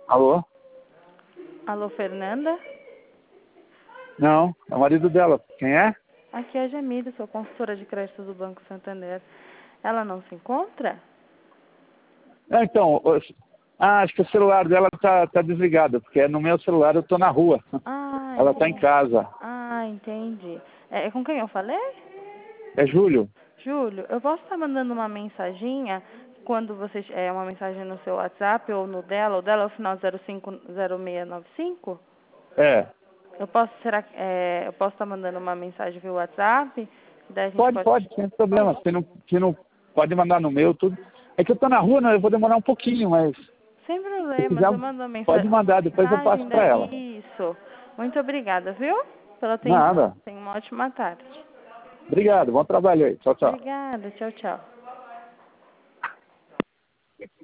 Alô? Alô, Fernanda? Não, é o marido dela. Quem é? Aqui é a Jamile, sou consultora de crédito do Banco Santander. Ela não se encontra? Então, acho que o celular dela tá desligado, porque no meu celular eu tô na rua. Ah, Ela tá em entendi. casa. Ah, entendi. É com quem eu falei? É Júlio? Júlio, eu posso estar mandando uma mensaginha quando você... uma mensagem no seu WhatsApp ou no dela? O dela é o final 050695? É. Eu posso, eu posso estar mandando uma mensagem via WhatsApp? Daí a gente Pode, sem problema. Se não pode mandar no meu, tudo. É que eu tô na rua, né? Eu vou demorar um pouquinho, mas Sem se problemas, quiser, eu mando uma pode mandar, depois eu passo para ela. Isso. Muito obrigada, viu? Pela atenção. Nada. Tenha uma ótima tarde. Obrigado, bom trabalho aí. Tchau, tchau. Obrigada. Tchau, tchau.